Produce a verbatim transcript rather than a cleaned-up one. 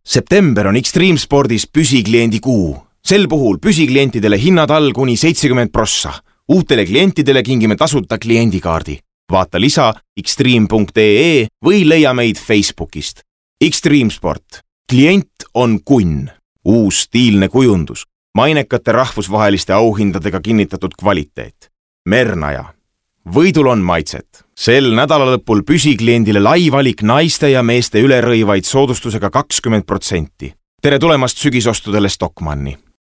September on Extreme Spordis püsikliendi kuu. Sel puhul püsiklientidele hinnad all kuni seitsekümmend prossa. Uutele klientidele kingime tasuta kliendikaardi. Vaata lisa extreme punkt ee või leia meid Facebookist. Extreme Sport. Klient on kunn. Uus stiilne kujundus. Mainekate rahvusvaheliste auhindadega kinnitatud kvaliteet. Mernaja. Võidul on maitset. Sel nädalalõpul püsikliendile lai valik naiste ja meeste ülerõivaid soodustusega kakskümmend protsenti. Tere tulemast sügisostudele Stockmanni.